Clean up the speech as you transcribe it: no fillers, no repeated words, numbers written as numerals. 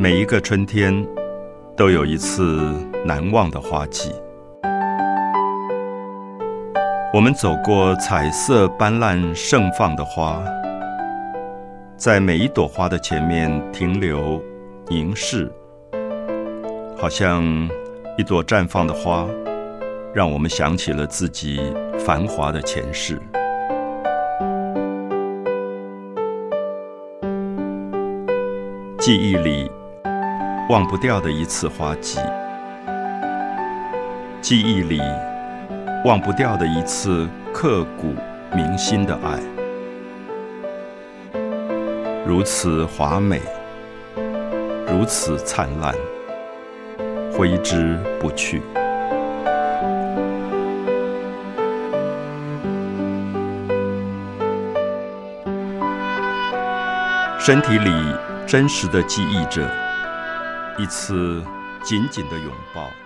每一个春天都有一次难忘的花季。我们走过彩色斑斓盛放的花，在每一朵花的前面停留凝视，好像一朵绽放的花，让我们想起了自己繁华的前世。记忆里忘不掉的一次花季，记忆里忘不掉的一次刻骨铭心的爱，如此华美，如此灿烂，挥之不去。身体里真实地记忆着一次紧紧的拥抱。